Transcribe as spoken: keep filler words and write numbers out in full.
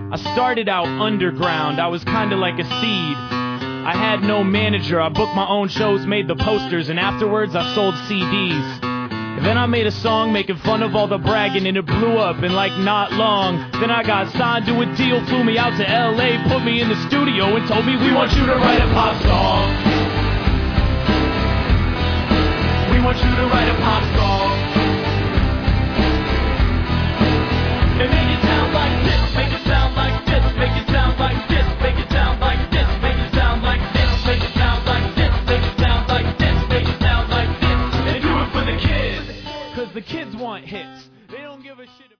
I started out underground, I was kinda like a seed. I had no manager, I booked my own shows, made the posters, and afterwards I sold C Ds. Then I made a song making fun of all the bragging, and it blew up in like not long. Then I got signed to a deal, flew me out to L A, put me in the studio and told me, we want you to write a pop song.